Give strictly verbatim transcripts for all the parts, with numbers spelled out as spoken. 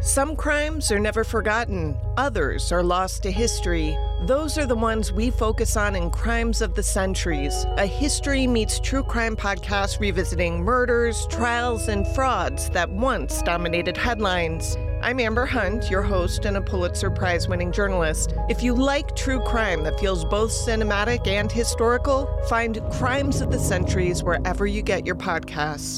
Some crimes are never forgotten. Others are lost to history. Those are the ones we focus on in Crimes of the Centuries, a history meets true crime podcast revisiting murders, trials, and frauds that once dominated headlines. I'm Amber Hunt, your host and a Pulitzer Prize-winning journalist. If you like true crime that feels both cinematic and historical, find Crimes of the Centuries wherever you get your podcasts.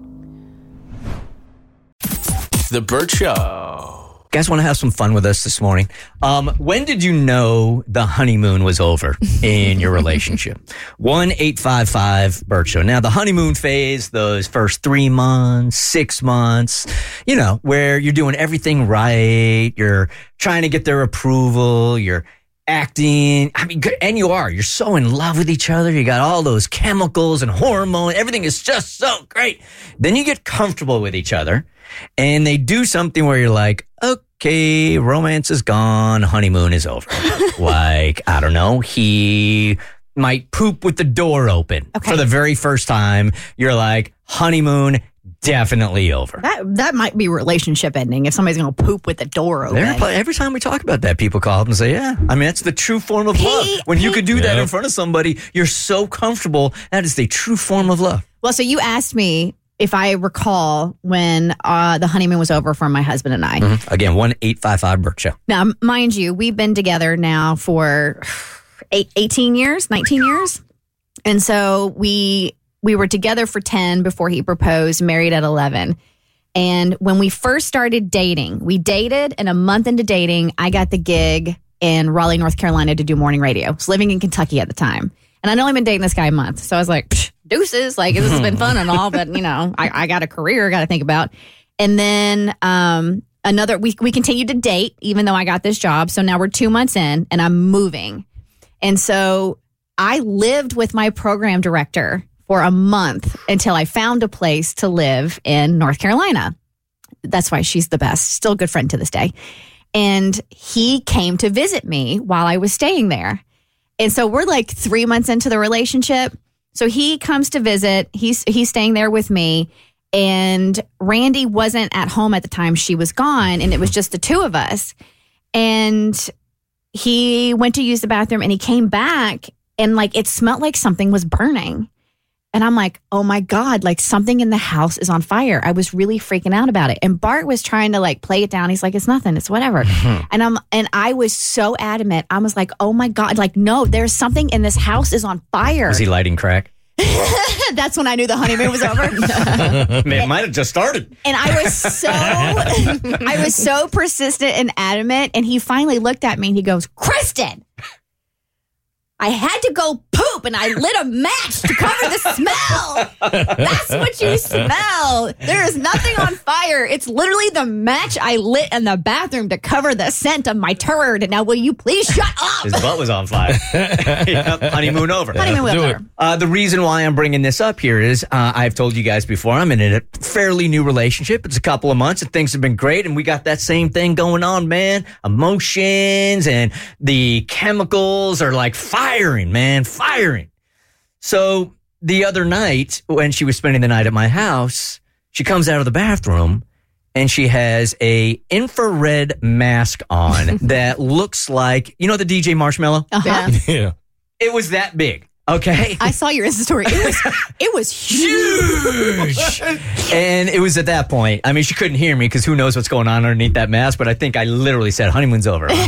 The Burt Show. Guys want to have some fun with us this morning? Um, when did you know the honeymoon was over in your relationship? one eight five five Burt Show. Now, the honeymoon phase, those first three months, six months, you know, where you're doing everything right, you're trying to get their approval, you're acting, I mean, and you are. You're so in love with each other. You got all those chemicals and hormones. Everything is just so great. Then you get comfortable with each other. And they do something where you're like, okay, romance is gone, honeymoon is over. Like, I don't know, he might poop with the door open okay. for the very first time. You're like, honeymoon, definitely over. That that might be relationship ending if somebody's going to poop with the door open. There, every time we talk about that, people call up and say, yeah, I mean, that's the true form of Pete, love. When Pete. you could do yeah. that in front of somebody, you're so comfortable. That is the true form of love. Well, so you asked me if I recall when uh, the honeymoon was over for my husband and I. Mm-hmm. Again, one eight five five Burt Show. Now, mind you, we've been together now for eight, eighteen years, nineteen years. And so we we were together for ten before he proposed, married at eleven. And when we first started dating, we dated, and a month into dating, I got the gig in Raleigh, North Carolina to do morning radio. I was living in Kentucky at the time. And I'd only been dating this guy a month. So I was like, psh, deuces, like this has been fun and all, but you know, I, I got a career I got to think about. And then um, another, we, we continued to date, even though I got this job. So now we're two months in and I'm moving. And so I lived with my program director for a month until I found a place to live in North Carolina. That's why she's the best. Still a good friend to this day. And he came to visit me while I was staying there. And so we're like three months into the relationship. So he comes to visit. He's he's staying there with me. And Randy wasn't at home at the time. She was gone. And it was just the two of us. And he went to use the bathroom and he came back and like it smelled like something was burning. And I'm like, oh my God, like something in the house is on fire. I was really freaking out about it. And Bart was trying to like play it down. He's like, it's nothing. It's whatever. Mm-hmm. And I'm, and I was so adamant. I was like, oh my God, like, no, there's something in this house is on fire. Was he lighting crack? That's when I knew the honeymoon was over. It might have just started. And I was so, I was so persistent and adamant. And he finally looked at me and he goes, Kristen, I had to go poop and I lit a match to cover the smell. That's what you smell. There is nothing on fire. It's literally the match I lit in the bathroom to cover the scent of my turd. Now, will you please shut up? His butt was on fire. Yep, honeymoon over. Honeymoon over. Uh, the reason why I'm bringing this up here is uh, I've told you guys before, I'm in a fairly new relationship. It's a couple of months and things have been great. And we got that same thing going on, man. Emotions and the chemicals are like firing, man, firing. So the other night when she was spending the night at my house, she comes out of the bathroom and she has a infrared mask on that looks like, you know, the D J Marshmallow? Uh-huh. Yeah. It was that big. Okay. I saw your Insta story. It was, it was huge. And it was at that point. I mean, she couldn't hear me because who knows what's going on underneath that mask. But I think I literally said, honeymoon's over. Because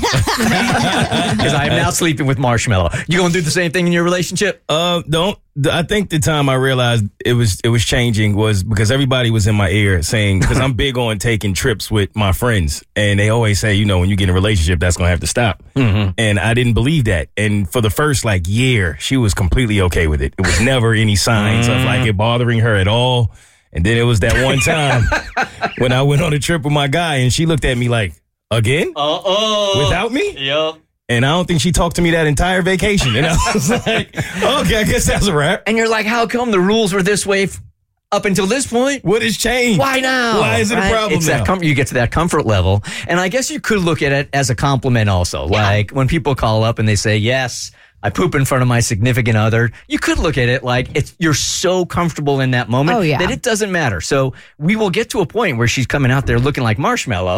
I am now sleeping with Marshmallow. You going to do the same thing in your relationship? Uh, don't. I think the time I realized it was it was changing was because everybody was in my ear saying, because I'm big on taking trips with my friends. And they always say, you know, when you get in a relationship, that's going to have to stop. Mm-hmm. And I didn't believe that. And for the first like year, she was completely okay with it. It was never any signs mm. of like it bothering her at all. And then it was that one time when I went on a trip with my guy and she looked at me like, again? Uh-oh. Without me? Yep. And I don't think she talked to me that entire vacation. And I was like, okay, I guess that's a wrap. And you're like, how come the rules were this way f- up until this point? What has changed? Why now? Why is it right? a problem it's now? That com- you get to that comfort level. And I guess you could look at it as a compliment also. Yeah. Like when people call up and they say, yes, I poop in front of my significant other. You could look at it like it's you're so comfortable in that moment oh, yeah. that it doesn't matter. So we will get to a point where she's coming out there looking like Marshmallow.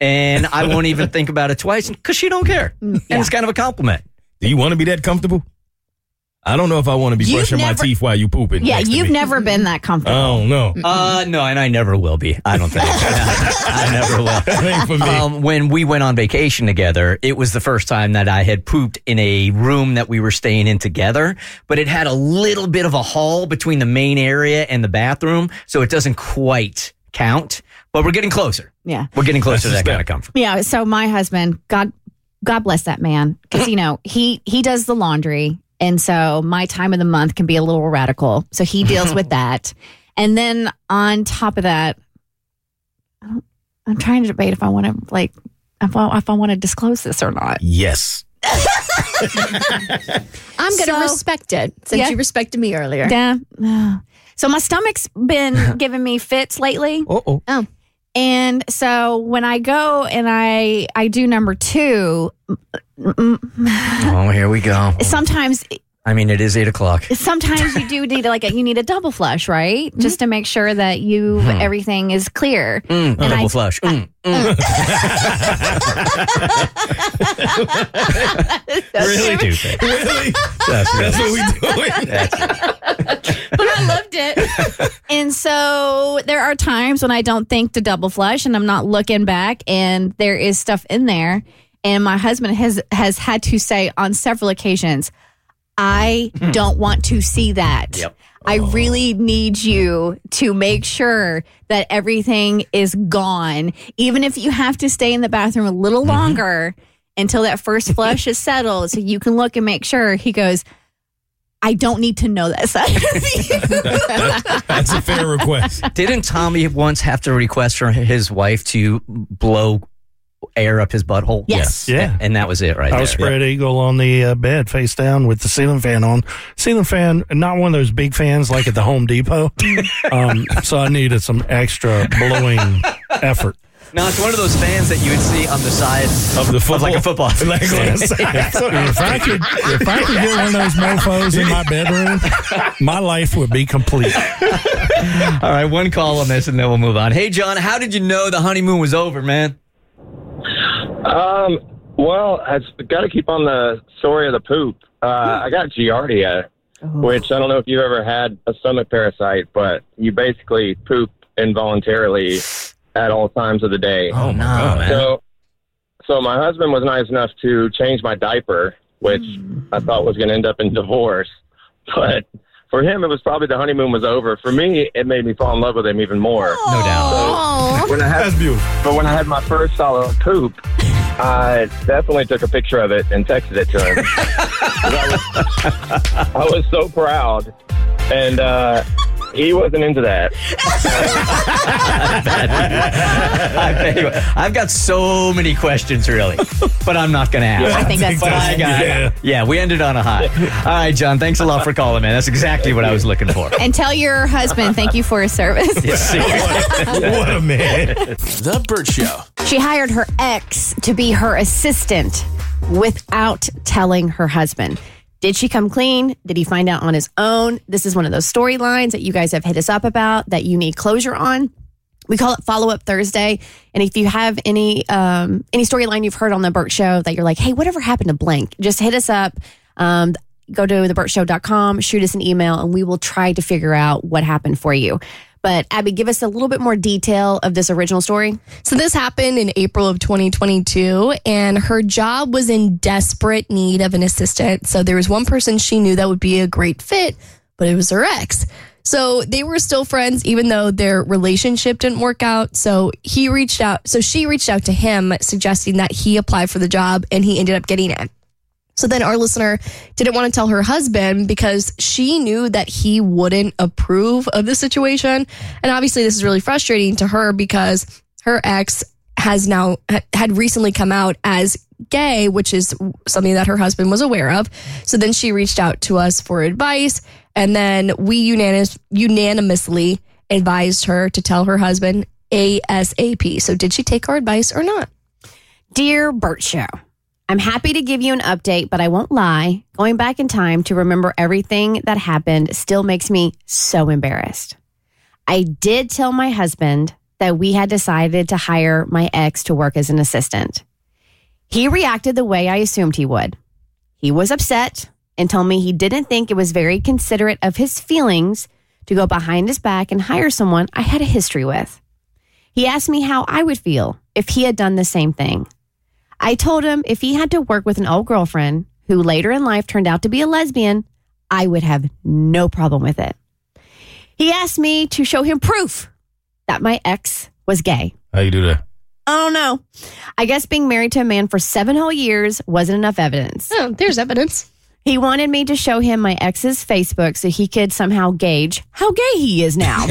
and I won't even think about it twice because she don't care. And Yeah. it's kind of a compliment. Do you want to be that comfortable? I don't know if I want to be You've brushing never- my teeth while you pooping. Yeah, next to you've me. never been that comfortable. Oh, no. Uh, no, and I never will be. I don't think. I never will. That ain't for me. Um, when we went on vacation together, it was the first time that I had pooped in a room that we were staying in together, but it had a little bit of a hall between the main area and the bathroom, so it doesn't quite count, but we're getting closer. Yeah. We're getting closer That's to that just kind of comfort. Yeah. So my husband, God, God bless that man, because you know he he does the laundry, and so my time of the month can be a little radical. So he deals with that, and then on top of that, I don't- I'm trying to debate if I want to like if I, if I want to disclose this or not. Yes. I'm going to So- respect it since Yeah. you respected me earlier. Yeah. So my stomach's been giving me fits lately. Uh-oh. Oh, And so when I go and I I do number two, Oh, here we go. sometimes I mean, it is eight o'clock. sometimes you do need like a, you need a double flush, right? Just to make sure that you everything is clear. Mm, double I- flush. Mm, mm. really do think. Really? That's, That's what we doing? that's But I loved it. And so there are times when I don't think to double flush and I'm not looking back and there is stuff in there. And my husband has has had to say on several occasions, I don't want to see that. Yep. I really need you to make sure that everything is gone, even if you have to stay in the bathroom a little longer until that first flush is settled so you can look and make sure. He goes, I don't need to know that side of you. That's a fair request. Didn't Tommy once have to request for his wife to blow air up his butthole? Yes. Yeah. And that was it right I there. was spread eagle on the uh, bed face down with the ceiling fan on. Ceiling fan, not one of those big fans like at the Home Depot. um, so I needed some extra blowing effort. No, it's one of those fans that you would see on the side Of the football. like a football. Like on the side. If I could, if I could get one of those mofos in my bedroom, my life would be complete. All right, one call on this and then we'll move on. Hey, John, how did you know the honeymoon was over, man? Um, well, I've got to keep on the story of the poop. Uh, I got Giardia, which I don't know if you've ever had a stomach parasite, but you basically poop involuntarily at all times of the day. Oh, no, man. So, so my husband was nice enough to change my diaper, which I thought was going to end up in divorce. But for him, it was probably the honeymoon was over. For me, it made me fall in love with him even more. No doubt. oh. When I had, That's beautiful. But when I had my first solid poop, I definitely took a picture of it and texted it to him. I, was, I was so proud, and uh, he wasn't into that. I tell you what, I've got so many questions, really, but I'm not going to ask. I think that's But I got, Yeah. yeah, we ended on a high. All right, John, thanks a lot for calling, man. That's exactly what I was looking for. And tell your husband thank you for his service. What a man. The Burt Show. She hired her ex to be her assistant without telling her husband. Did she come clean? Did he find out on his own? This is one of those storylines that you guys have hit us up about that you need closure on. We call it Follow Up Thursday. And if you have any um, any storyline you've heard on the Burt Show that you're like, hey, whatever happened to blank? Just hit us up. Um, go to the burt show dot com, shoot us an email, and we will try to figure out what happened for you. But Abby, give us a little bit more detail of this original story. So this happened in April of twenty twenty-two, and her job was in desperate need of an assistant. So there was one person she knew that would be a great fit, but it was her ex. So they were still friends, even though their relationship didn't work out. So he reached out. So she reached out to him, suggesting that he apply for the job, and he ended up getting it. So then our listener didn't want to tell her husband because she knew that he wouldn't approve of the situation. And obviously this is really frustrating to her because her ex has now had recently come out as gay, which is something that her husband was aware of. So then she reached out to us for advice, and then we unanimous, unanimously advised her to tell her husband ASAP. So did she take our advice or not? Dear Burt Show, I'm happy to give you an update, but I won't lie. Going back in time to remember everything that happened still makes me so embarrassed. I did tell my husband that we had decided to hire my ex to work as an assistant. He reacted the way I assumed he would. He was upset and told me he didn't think it was very considerate of his feelings to go behind his back and hire someone I had a history with. He asked me how I would feel if he had done the same thing. I told him if he had to work with an old girlfriend who later in life turned out to be a lesbian, I would have no problem with it. He asked me to show him proof that my ex was gay. How you do that? I don't know. I guess being married to a man for seven whole years wasn't enough evidence. Oh, there's evidence. He wanted me to show him my ex's Facebook so he could somehow gauge how gay he is now.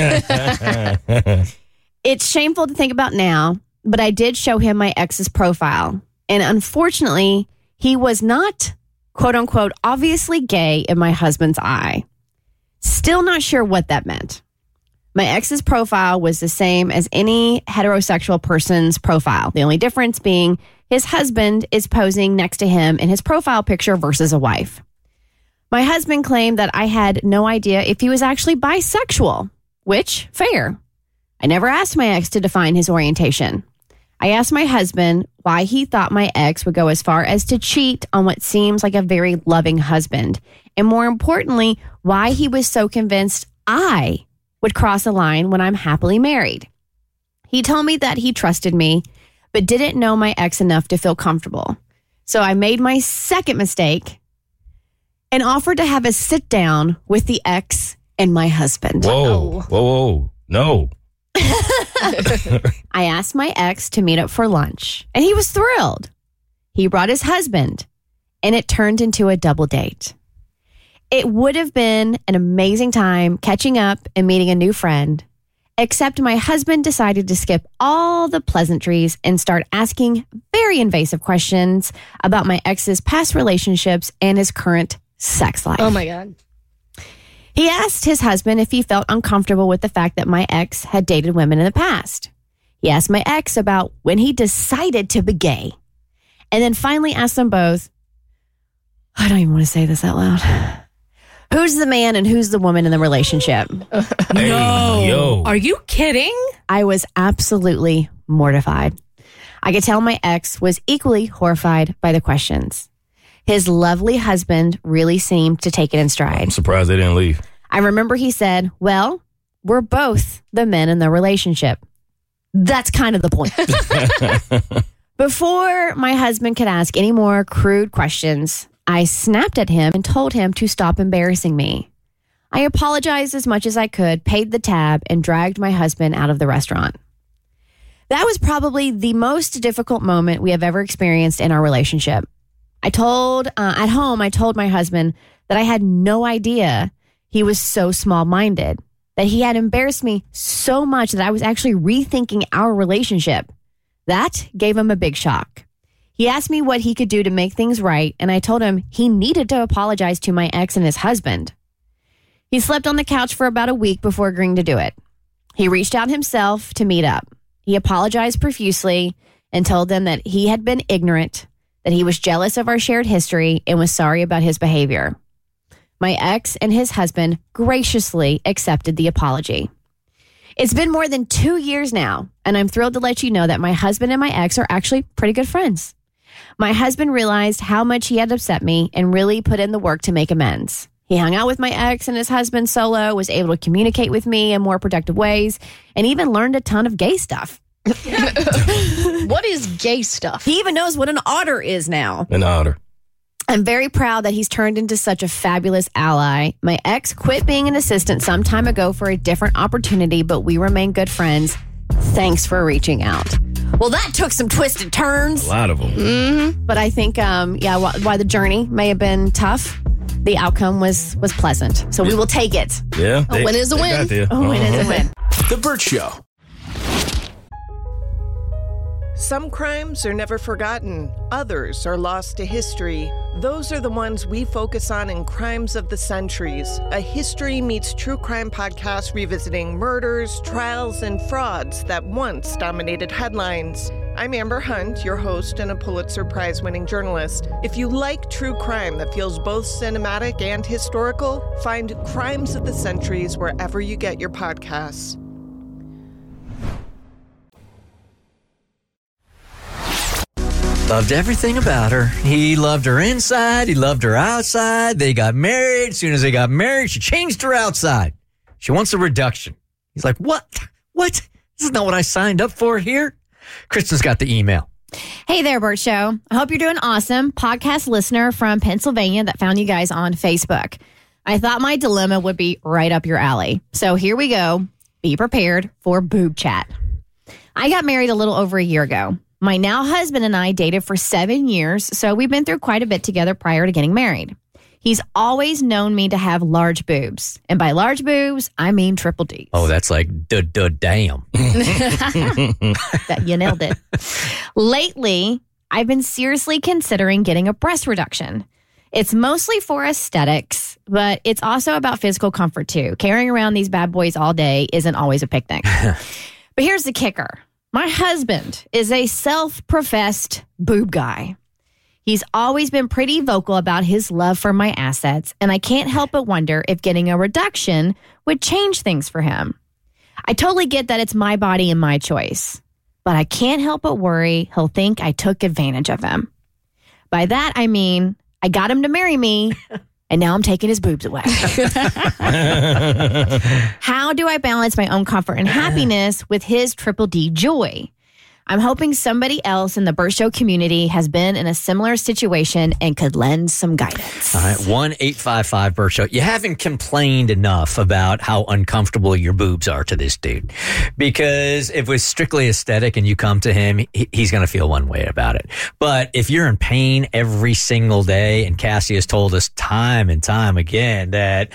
It's shameful to think about now, but I did show him my ex's profile. And unfortunately, he was not, quote unquote, obviously gay in my husband's eye. Still not sure what that meant. My ex's profile was the same as any heterosexual person's profile. The only difference being his husband is posing next to him in his profile picture versus a wife. My husband claimed that I had no idea if he was actually bisexual, which, fair. I never asked my ex to define his orientation. I asked my husband why he thought my ex would go as far as to cheat on what seems like a very loving husband. And more importantly, why he was so convinced I would cross a line when I'm happily married. He told me that he trusted me, but didn't know my ex enough to feel comfortable. So I made my second mistake and offered to have a sit down with the ex and my husband. Whoa, whoa, whoa, no. I asked my ex to meet up for lunch, and he was thrilled. He brought his husband, and it turned into a double date. It would have been an amazing time catching up and meeting a new friend, except my husband decided to skip all the pleasantries and start asking very invasive questions about my ex's past relationships and his current sex life. Oh my God. He asked his husband if he felt uncomfortable with the fact that my ex had dated women in the past. He asked my ex about when he decided to be gay. And then finally asked them both, I don't even want to say this out loud. Who's the man and who's the woman in the relationship? Hey, No. yo. Are you kidding? I was absolutely mortified. I could tell my ex was equally horrified by the questions. His lovely husband really seemed to take it in stride. I'm surprised they didn't leave. I remember he said, well, we're both the men in the relationship. That's kind of the point. Before my husband could ask any more crude questions, I snapped at him and told him to stop embarrassing me. I apologized as much as I could, paid the tab, and dragged my husband out of the restaurant. That was probably the most difficult moment we have ever experienced in our relationship. I told, uh, at home, I told my husband that I had no idea he was so small-minded, that he had embarrassed me so much that I was actually rethinking our relationship. That gave him a big shock. He asked me what he could do to make things right, and I told him he needed to apologize to my ex and his husband. He slept on the couch for about a week before agreeing to do it. He reached out himself to meet up. He apologized profusely and told them that he had been ignorant, that he was jealous of our shared history and was sorry about his behavior. My ex and his husband graciously accepted the apology. It's been more than two years now, and I'm thrilled to let you know that my husband and my ex are actually pretty good friends. My husband realized how much he had upset me and really put in the work to make amends. He hung out with my ex and his husband solo, was able to communicate with me in more productive ways, and even learned a ton of gay stuff. What is gay stuff? He even knows what an otter is now. An otter. I'm very proud that he's turned into such a fabulous ally. My ex quit being an assistant some time ago for a different opportunity, but we remain good friends. Thanks for reaching out. Well, that took some twisted turns. A lot of them. Mm-hmm. But I think, um, yeah, wh- while the journey may have been tough, the outcome was was pleasant. So we will take it. Yeah. A win is a they win. got there. A win is a win. The Burt Show. Some crimes are never forgotten. Others are lost to history. Those are the ones we focus on in Crimes of the Centuries, a history meets true crime podcast revisiting murders, trials, and frauds that once dominated headlines. I'm Amber Hunt, your host and a Pulitzer Prize-winning journalist. If you like true crime that feels both cinematic and historical, find Crimes of the Centuries wherever you get your podcasts. Loved everything about her. He loved her inside. He loved her outside. They got married. As soon as they got married, she changed her outside. She wants a reduction. He's like, what? What? This is not what I signed up for here. Kristen's got the email. Hey there, Bert Show. I hope you're doing awesome. Podcast listener from Pennsylvania that found you guys on Facebook. I thought my dilemma would be right up your alley. So here we go. Be prepared for boob chat. I got married a little over a year ago. My now husband and I dated for seven years, so we've been through quite a bit together prior to getting married. He's always known me to have large boobs. And by large boobs, I mean triple D's. Oh, that's like duh, duh, damn. That, you nailed it. Lately, I've been seriously considering getting a breast reduction. It's mostly for aesthetics, but it's also about physical comfort too. Carrying around these bad boys all day isn't always a picnic. But here's the kicker. My husband is a self-professed boob guy. He's always been pretty vocal about his love for my assets, and I can't help but wonder if getting a reduction would change things for him. I totally get that it's my body and my choice, but I can't help but worry he'll think I took advantage of him. By that, I mean, I got him to marry me, and now I'm taking his boobs away. How do I balance my own comfort and happiness with his triple D joy? I'm hoping somebody else in the Bert Show community has been in a similar situation and could lend some guidance. All right, one eight five five Bert Show. You haven't complained enough about how uncomfortable your boobs are to this dude. Because if it was strictly aesthetic and you come to him, he, he's going to feel one way about it. But if you're in pain every single day, and Cassie has told us time and time again that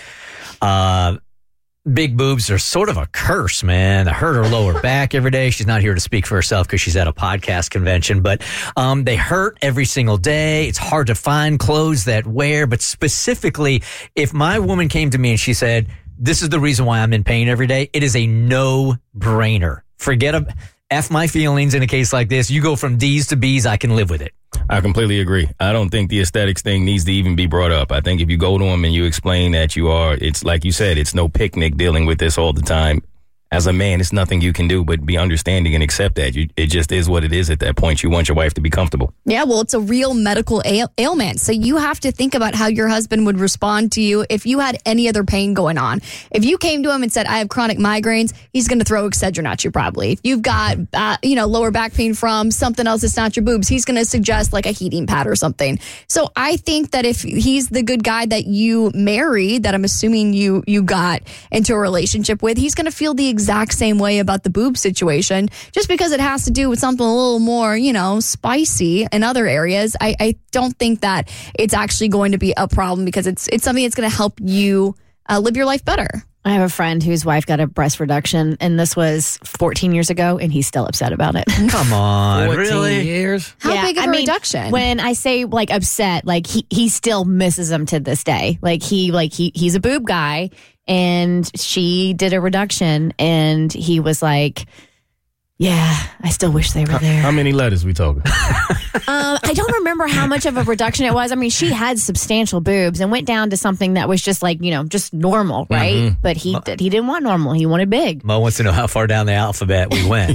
uh, big boobs are sort of a curse, man. I hurt her lower back every day. She's not here to speak for herself because she's at a podcast convention, but um, they hurt every single day. It's hard to find clothes that wear, but specifically, if my woman came to me and she said, this is the reason why I'm in pain every day, it is a no-brainer. Forget a, F my feelings in a case like this. You go from D's to B's, I can live with it. I completely agree. I don't think the aesthetics thing needs to even be brought up. I think if you go to him and you explain that you are, it's like you said, it's no picnic dealing with this all the time. As a man, it's nothing you can do but be understanding and accept that. You, it just is what it is at that point. You want your wife to be comfortable. Yeah, well, it's a real medical ail- ailment. So you have to think about how your husband would respond to you if you had any other pain going on. If you came to him and said, I have chronic migraines, he's going to throw Excedrin at you probably. If you've got, uh, you know, lower back pain from something else that's not your boobs, he's going to suggest like a heating pad or something. So I think that if he's the good guy that you married, that I'm assuming you, you got into a relationship with, he's going to feel the exact same way about the boob situation. Just because it has to do with something a little more, you know, spicy in other areas, I, I don't think that it's actually going to be a problem because it's it's something that's going to help you uh, live your life better. I have a friend whose wife got a breast reduction, and this was fourteen years ago, and he's still upset about it. Come on, really? years? How Yeah, big of I a mean, reduction? When I say like upset, like he, he still misses him to this day. Like he like he he's a boob guy, and she did a reduction, and he was like, yeah, I still wish they were there. How many letters we talking? Um, I don't remember how much of a reduction it was. I mean, she had substantial boobs and went down to something that was just like, you know, just normal, right? Mm-hmm. But he did, he didn't want normal. He wanted big. Mo wants to know how far down the alphabet we went.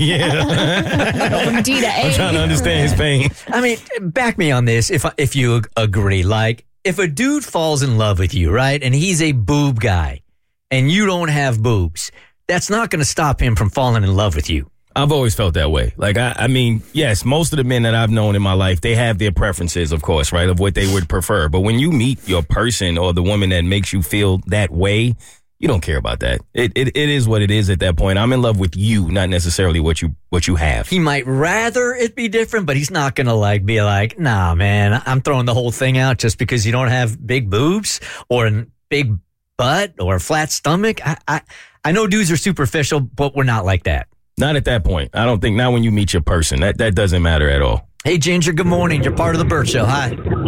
Yeah. From D to A. I'm trying to understand his pain. I mean, back me on this if if you ag- agree. Like, if a dude falls in love with you, right, and he's a boob guy, and you don't have boobs, that's not going to stop him from falling in love with you. I've always felt that way. Like, I, I mean, yes, most of the men that I've known in my life, they have their preferences, of course, right, of what they would prefer. But when you meet your person or the woman that makes you feel that way, you don't care about that. It, it it is what it is at that point. I'm in love with you, not necessarily what you what you have. He might rather it be different, but he's not going to like be like, nah, man, I'm throwing the whole thing out just because you don't have big boobs or a big butt or a flat stomach. I, I, I know dudes are superficial, but we're not like that. Not at that point. I don't think, not when you meet your person. That that doesn't matter at all. Hey, Ginger, good morning. You're part of the Bert Show. Hi.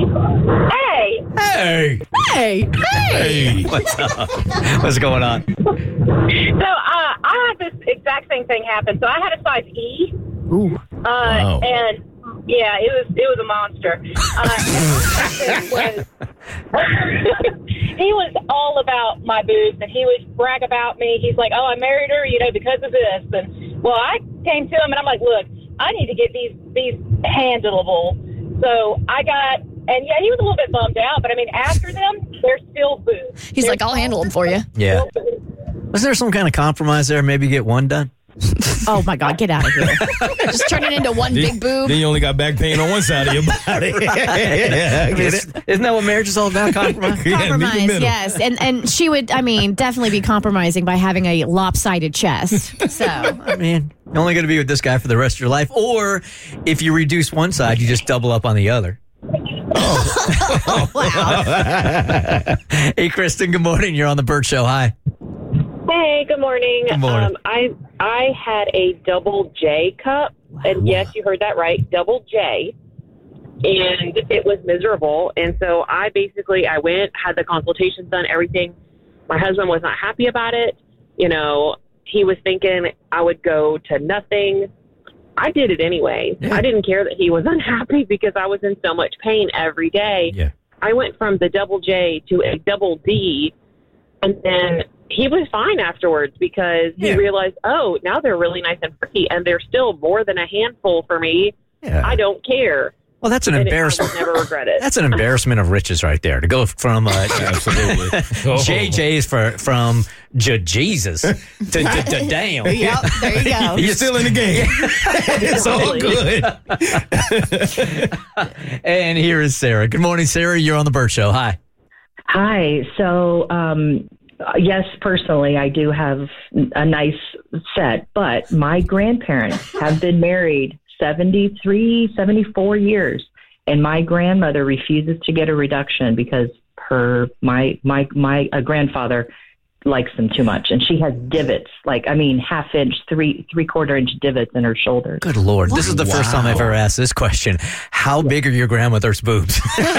Hey, Hey. hey, Hey. What's up? What's going on? so uh, I had this exact same thing happen. So I had a size E, Ooh. uh, Wow. and yeah, it was it was a monster. Uh, and was, he was all about my boobs, and he would brag about me. He's like, "Oh, I married her, you know, because of this." And well, I came to him, and I'm like, "Look, I need to get these these handleable So I got, and yeah, he was a little bit bummed out, but I mean, after them, they're still boobs. He's They're like, I'll handle them for you. Yeah. still boobs. Was there some kind of compromise there? Maybe get one done? Oh my God, get out of here. Just turn it into one big boob. Then you only got back pain on one side of your body. Yeah, I get it. Isn't that what marriage is all about? Compromise? Yeah, meet in the Compromise, middle. yes. And and she would, I mean, definitely be compromising by having a lopsided chest. So, I mean, you're only going to be with this guy for the rest of your life. Or if you reduce one side, you just double up on the other. wow. Hey, Kristen, good morning. You're on the Burt Show. Hi. Hey, good morning. Good morning. Um, I I had a double J cup, and yes, you heard that right, double J, and it was miserable. And so I basically I went, had the consultations done, everything. My husband was not happy about it. You know, he was thinking I would go to nothing. I did it anyway. Yeah. I didn't care that he was unhappy because I was in so much pain every day. Yeah. I went from the double J to a double D, and then he was fine afterwards because he Yeah. realized, oh, now they're really nice and pretty, and they're still more than a handful for me. Yeah. I don't care. Well, that's an And it- embarrassment. I will never regret it. That's an embarrassment of riches right there. To go from uh, Absolutely. Oh. J J's for from J- Jesus to, to, to damn. Yep, there you go. You're still in the game. It's all good. And here is Sarah. Good morning, Sarah. You're on the Burt Show. Hi. Hi. So, um, yes, personally, I do have a nice set, but my grandparents have been married seventy-three, seventy-four years, and my grandmother refuses to get a reduction because her my my my uh, grandfather likes them too much, and she has divots, like I mean, half inch, three three quarter inch divots in her shoulders. Good Lord. This is the first time I've ever asked this question. How big are your grandmother's boobs?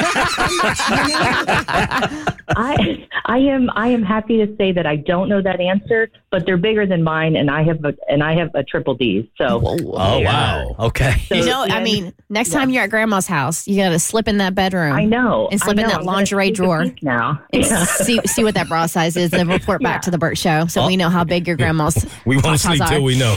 I I am I am happy to say that I don't know that answer, but they're bigger than mine, and I have a and I have a triple D. So Oh, wow. Okay. So, You know, I yeah, mean, next time you're at grandma's house, you got to slip in that bedroom. I know, And slip I in know. that I'm gonna lingerie take a drawer. peek now. And Yeah. see see what that bra size is, then report back Yeah. to the Burt Show so we know how big your grandma's We won't tatas sleep are. till we know.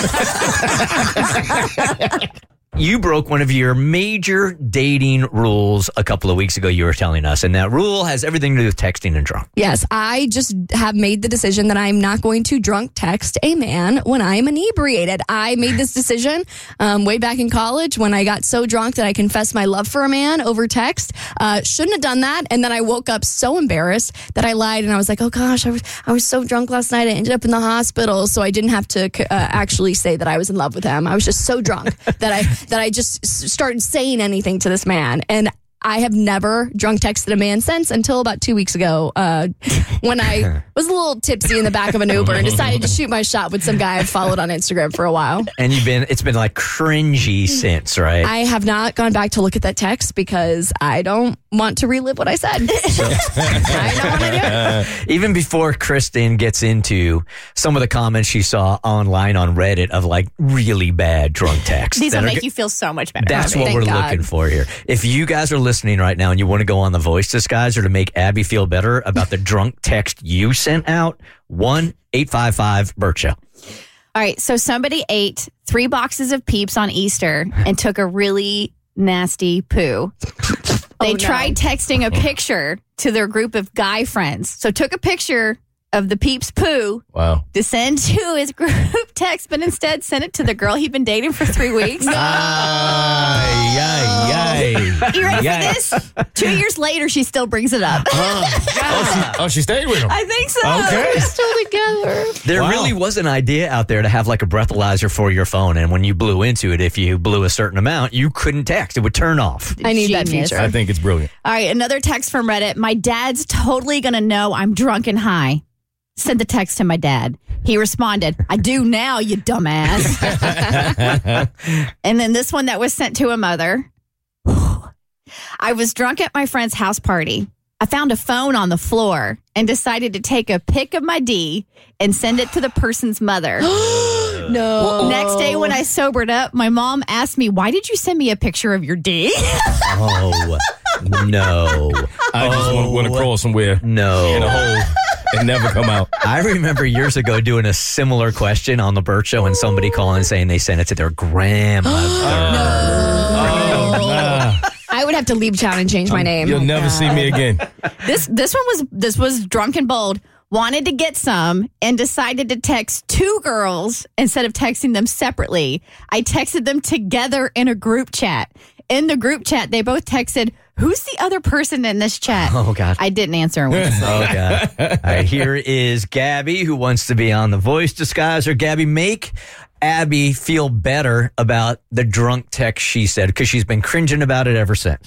You broke one of your major dating rules a couple of weeks ago, you were telling us, and that rule has everything to do with texting and drunk. Yes, I just have made the decision that I'm not going to drunk text a man when I am inebriated. I made this decision um, way back in college when I got so drunk that I confessed my love for a man over text. Uh, shouldn't have done that, and then I woke up so embarrassed that I lied, and I was like, "Oh gosh, I was I was so drunk last night. I ended up in the hospital." So I didn't have to uh, actually say that I was in love with him. I was just so drunk that I that I just s- started saying anything to this man, and I have never drunk texted a man since until about two weeks ago uh, when I was a little tipsy in the back of an Uber and decided to shoot my shot with some guy I've followed on Instagram for a while. And you've been, it's been like cringy since, right? I have not gone back to look at that text because I don't want to relive what I said. I don't want to do it. Even before Kristen gets into some of the comments she saw online on Reddit of like really bad drunk texts. These that will are make g- you feel so much better. That's what Thank we're God. looking for here. If you guys are listening right now and you want to go on the Voice Disguise or to make Abby feel better about the drunk text you sent out, one eight five five Burt Show. All right, so somebody ate three boxes of Peeps on Easter and took a really nasty poo. They Oh, no. tried texting a picture to their group of guy friends. So took a picture of the Peeps poo Wow. to send to his group text, but instead sent it to the girl he'd been dating for three weeks. Ay, ay, ay. You ready Yay. for this? Two years later, she still brings it up. Oh, she, oh, she stayed with him. I think so. Okay. We're still together. There Wow. really was an idea out there to have like a breathalyzer for your phone. And when you blew into it, if you blew a certain amount, you couldn't text. It would turn off. I need that Genius. feature. I think it's brilliant. All right, another text from Reddit. My dad's totally going to know I'm drunk and high. Sent the text to my dad. He responded, I do now, you dumbass. And then this one that was sent to a mother. I was drunk at my friend's house party. I found a phone on the floor and decided to take a pic of my D and send it to the person's mother. No. Next day when I sobered up, my mom asked me, why did you send me a picture of your D? Oh, no. I just Oh. want, want to crawl somewhere No. in a hole and never come out. I remember years ago doing a similar question on the Burt Show and somebody calling saying they sent it to their grandmother. Oh, nah. I would have to leave town and change my name. You'll never see me again. This this one was this was drunk and bold. Wanted to get some and decided to text two girls instead of texting them separately. I texted them together in a group chat. In the group chat, they both texted, "Who's the other person in this chat?" Oh, God. I didn't answer. Oh, God. All right, here is Gabby, who wants to be on The Voice Disguiser. Gabby, make Abby feel better about the drunk text she said, because she's been cringing about it ever since.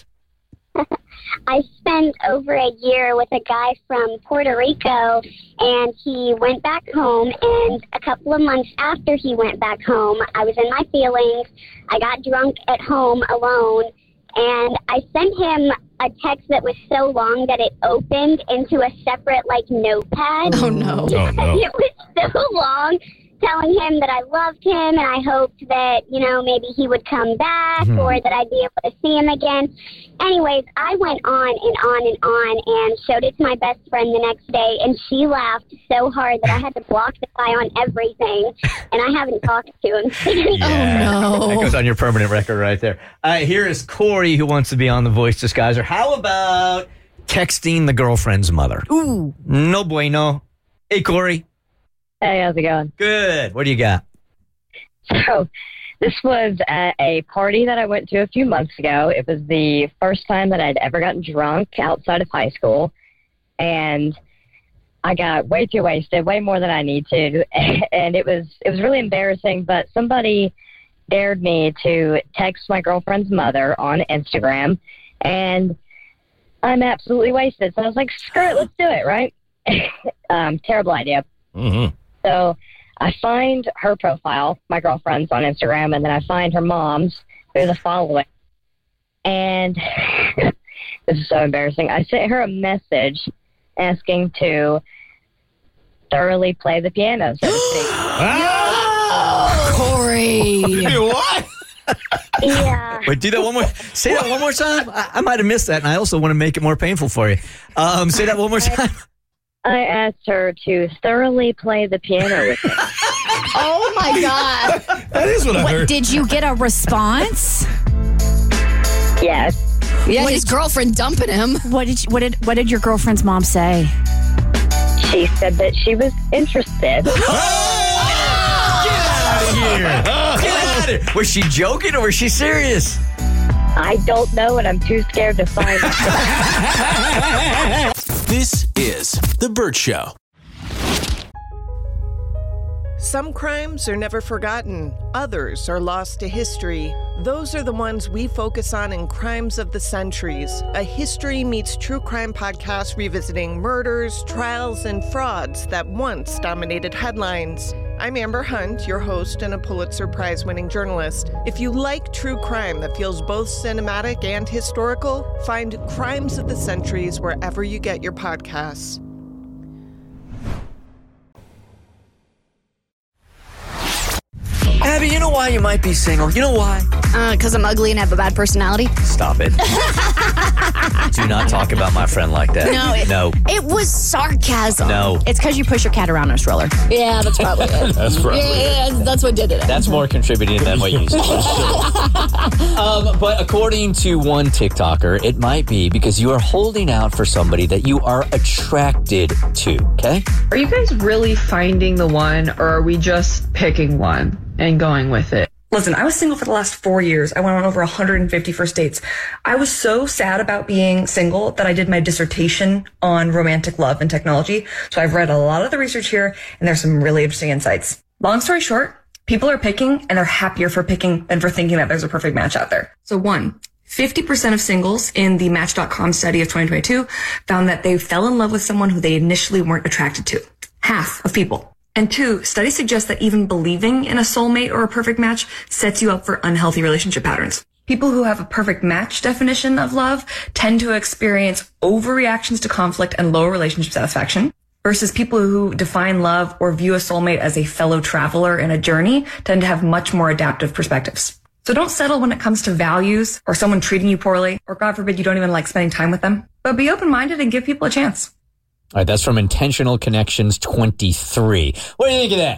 I spent over a year with a guy from Puerto Rico, and he went back home, and a couple of months after he went back home, I was in my feelings. I got drunk at home alone, and I sent him a text that was so long that it opened into a separate, like, notepad. Oh, no. Oh, no. It was so long, telling him that I loved him and I hoped that, you know, maybe he would come back mm-hmm. or that I'd be able to see him again. Anyways, I went on and on and on and showed it to my best friend the next day, and she laughed so hard that I had to block the guy on everything, and I haven't talked to him since. Yeah. Oh, no. That goes on your permanent record right there. Uh, here is Corey, who wants to be on The Voice Disguiser. How about texting the girlfriend's mother? Ooh. No bueno. Hey, Corey. Hey, how's it going? Good. What do you got? So, this was at a party that I went to a few months ago. It was the first time that I'd ever gotten drunk outside of high school. And I got way too wasted, way more than I need to. And it was it was really embarrassing, but somebody dared me to text my girlfriend's mother on Instagram. And I'm absolutely wasted. So I was like, screw it, let's do it, right? um, terrible idea. Mm-hmm. So I find her profile, my girlfriend's on Instagram, and then I find her mom's, who's the following. And this is so embarrassing. I sent her a message asking to thoroughly play the piano, so to speak. Oh, Corey. What? Yeah. Wait, do that one more. Say that one more time. I, I might have missed that, and I also want to make it more painful for you. Um, say that one more time. I asked her to thoroughly play the piano with me. Oh, my God. That is what I What, heard. did you get a response? Yes. Yeah, What his did- girlfriend dumping him. What did what did what did your girlfriend's mom say? She said that she was interested. Get out of here. Get out of here. Was she joking or was she serious? I don't know, and I'm too scared to find out. This is The Burt Show. Some crimes are never forgotten. Others are lost to history. Those are the ones we focus on in Crimes of the Centuries, a history meets true crime podcast revisiting murders, trials, and frauds that once dominated headlines. I'm Amber Hunt, your host and a Pulitzer Prize-winning journalist. If you like true crime that feels both cinematic and historical, find Crimes of the Centuries wherever you get your podcasts. Abby, you know why you might be single? You know why? Because I'm ugly and have a bad personality. Stop it. Do not talk about my friend like that. No, it, No. it was sarcasm. No. It's because you push your cat around on a stroller. Yeah, that's probably it. That's probably Yeah, yeah, that's what did it. That's more contributing than what you said. um, but according to one TikToker, it might be because you are holding out for somebody that you are attracted to, okay? Are you guys really finding the one, or are we just picking one and going with it? Listen, I was single for the last four years. I went on over one hundred fifty first dates. I was so sad about being single that I did my dissertation on romantic love and technology. So I've read a lot of the research here, and there's some really interesting insights. Long story short, people are picking, and they're happier for picking than for thinking that there's a perfect match out there. So one, fifty percent of singles in the Match dot com study of twenty twenty-two found that they fell in love with someone who they initially weren't attracted to. Half of people. And two, studies suggest that even believing in a soulmate or a perfect match sets you up for unhealthy relationship patterns. People who have a perfect match definition of love tend to experience overreactions to conflict and low relationship satisfaction, versus people who define love or view a soulmate as a fellow traveler in a journey tend to have much more adaptive perspectives. So don't settle when it comes to values or someone treating you poorly, or God forbid you don't even like spending time with them, but be open-minded and give people a chance. All right, that's from Intentional Connections twenty-three. What do you think of that?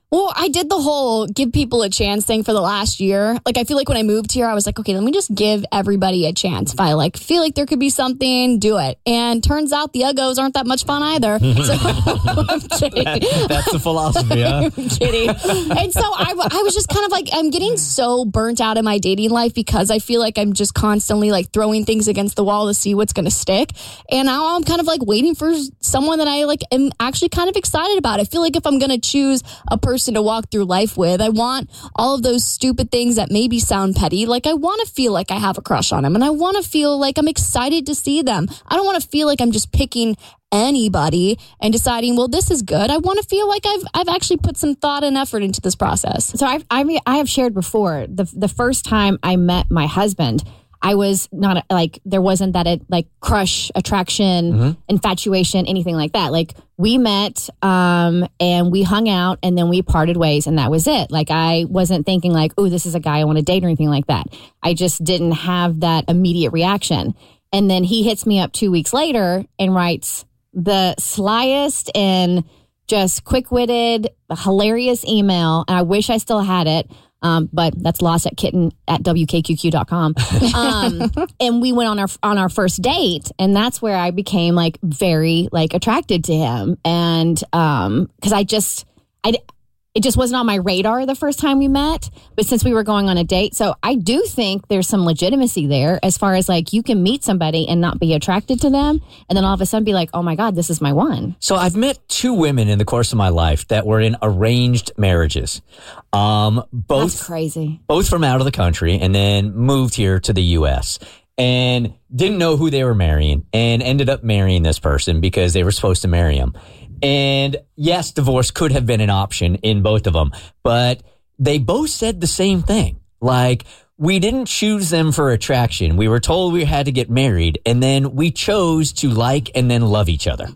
Well, I did the whole give people a chance thing for the last year. Like, I feel like when I moved here, I was like, okay, let me just give everybody a chance. If I like feel like there could be something, do it. And turns out the Uggos aren't that much fun either. So, I'm kidding. That's the philosophy, huh? I'm kidding. And so I, I was just kind of like, I'm getting so burnt out in my dating life because I feel like I'm just constantly like throwing things against the wall to see what's going to stick. And now I'm kind of like waiting for someone that I like am actually kind of excited about. I feel like if I'm going to choose a person to walk through life with, I want all of those stupid things that maybe sound petty. Like, I want to feel like I have a crush on them, and I want to feel like I'm excited to see them. I don't want to feel like I'm just picking anybody and deciding, well, this is good. I want to feel like I've I've actually put some thought and effort into this process. So I've, I mean, I have shared before the the first time I met my husband, I was not like, there wasn't that it, like crush, attraction, mm-hmm. infatuation, anything like that. Like, we met um, and we hung out and then we parted ways and that was it. Like, I wasn't thinking like, oh, this is a guy I want to date or anything like that. I just didn't have that immediate reaction. And then he hits me up two weeks later and writes the slyest and just quick-witted, hilarious email. And I wish I still had it. Um, but that's lost at kitten at W K Q Q dot com. Um, and we went on our, on our first date, and that's where I became like very like attracted to him. And, um, cause I just, I, it just wasn't on my radar the first time we met, but since we were going on a date, so I do think there's some legitimacy there as far as like, you can meet somebody and not be attracted to them. And then all of a sudden be like, oh my God, this is my one. So I've met two women in the course of my life that were in arranged marriages. Um, both That's crazy. Both from out of the country, and then moved here to the U S and didn't know who they were marrying, and ended up marrying this person because they were supposed to marry him. And yes, divorce could have been an option in both of them, but they both said the same thing. Like, we didn't choose them for attraction. We were told we had to get married, and then we chose to like and then love each other.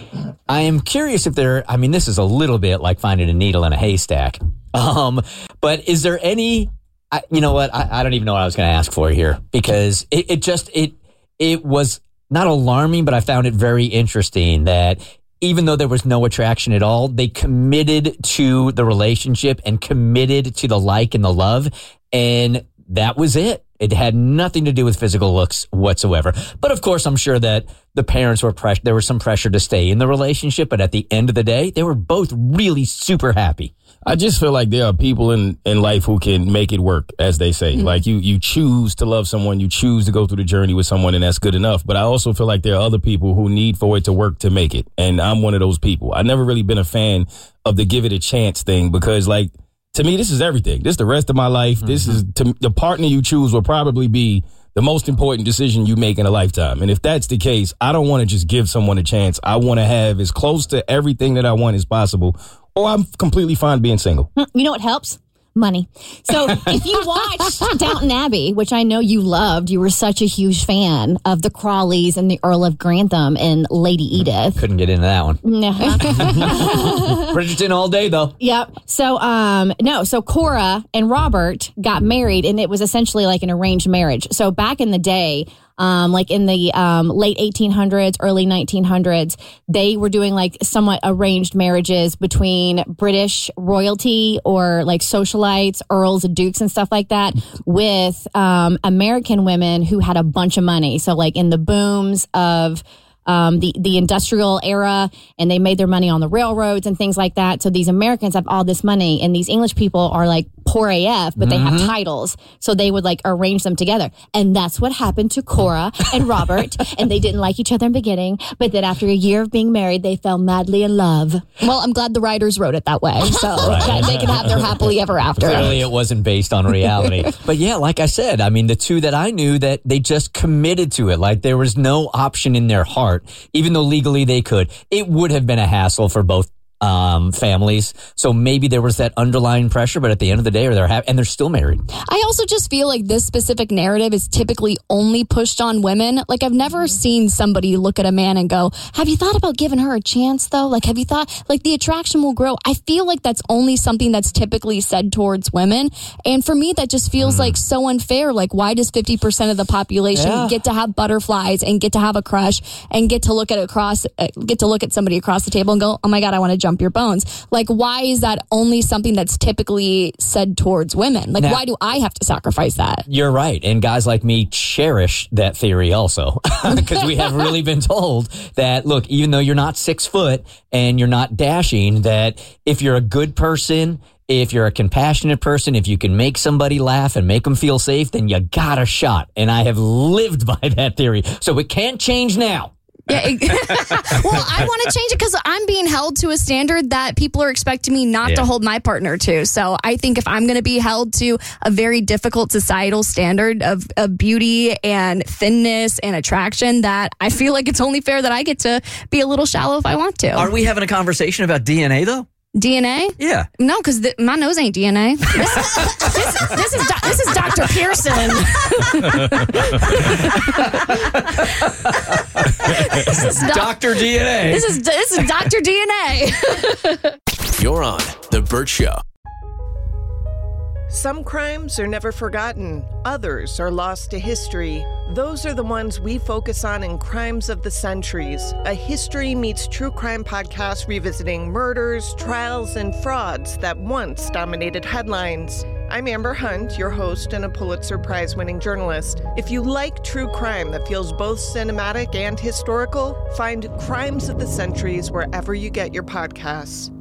I am curious if there, I mean, this is a little bit like finding a needle in a haystack. Um, but is there any, I, you know what? I, I don't even know what I was going to ask for here, because it, it just, it, it was not alarming, but I found it very interesting that even though there was no attraction at all, they committed to the relationship and committed to the like and the love. And that was it. It had nothing to do with physical looks whatsoever. But of course, I'm sure that the parents were pressure. There was some pressure to stay in the relationship. But at the end of the day, they were both really super happy. I just feel like there are people in, in life who can make it work, as they say. Mm-hmm. Like, you, you choose to love someone, you choose to go through the journey with someone, and that's good enough. But I also feel like there are other people who need for it to work to make it. And I'm one of those people. I've never really been a fan of the give it a chance thing, because, like, to me, this is everything. This is the rest of my life. Mm-hmm. This is to, the partner you choose will probably be the most important decision you make in a lifetime. And if that's the case, I don't want to just give someone a chance. I want to have as close to everything that I want as possible, or I'm completely fine being single. You know what helps? Money. So if you watched Downton Abbey, which I know you loved, you were such a huge fan of the Crawleys and the Earl of Grantham and Lady Edith. Couldn't get into that one. No. Bridgerton all day, though. Yep. So, um, no, so Cora and Robert got married, and it was essentially like an arranged marriage. So back in the day, Um, like in the um, late eighteen hundreds, early nineteen hundreds, they were doing like somewhat arranged marriages between British royalty or like socialites, earls, dukes, and stuff like that with um, American women who had a bunch of money. So like in the booms of um, the, the industrial era, and they made their money on the railroads and things like that. So these Americans have all this money, and these English people are like poor A F, but they have titles. So they would like arrange them together. And that's what happened to Cora and Robert. And they didn't like each other in the beginning, but then after a year of being married, they fell madly in love. Well, I'm glad the writers wrote it that way, so Right. that they can have their happily ever after. Clearly it wasn't based on reality. But yeah, like I said, I mean, the two that I knew, that they just committed to it. Like, there was no option in their heart, even though legally they could. It would have been a hassle for both um, families. So maybe there was that underlying pressure, but at the end of the day, they're happy, and they're still married. I also just feel like this specific narrative is typically only pushed on women. Like, I've never seen somebody look at a man and go, have you thought about giving her a chance though? Like, have you thought, like, the attraction will grow? I feel like that's only something that's typically said towards women. And for me, that just feels mm. like so unfair. Like, why does fifty percent of the population yeah. get to have butterflies and get to have a crush and get to look at across, uh, get to look at somebody across the table and go, oh my God, I want to jump dump your bones. Like, why is that only something that's typically said towards women? Like, Now- why do I have to sacrifice that? You're right. And guys like me cherish that theory also. Because we have really been told that, look, even though you're not six foot and you're not dashing, that if you're a good person, if you're a compassionate person, if you can make somebody laugh and make them feel safe, then you got a shot. And I have lived by that theory. So it can't change now. Yeah. it- well, I want to change it because I'm being held to a standard that people are expecting me not Yeah. to hold my partner to. So I think if I'm going to be held to a very difficult societal standard of, of beauty and thinness and attraction, that I feel like it's only fair that I get to be a little shallow if I want to. Are we having a conversation about D N A, though? D N A? Yeah. No, because th- my nose ain't D N A. This, this, this is Do- this is Doctor Pearson. This is doc- Doctor D N A. This is this is Doctor D N A. You're on The Burt Show. Some crimes are never forgotten, others are lost to history. Those are the ones we focus on in Crimes of the Centuries, a history meets true crime podcast revisiting murders, trials, and frauds that once dominated headlines. I'm Amber Hunt, your host and a Pulitzer Prize-winning journalist. If you like true crime that feels both cinematic and historical, find Crimes of the Centuries wherever you get your podcasts.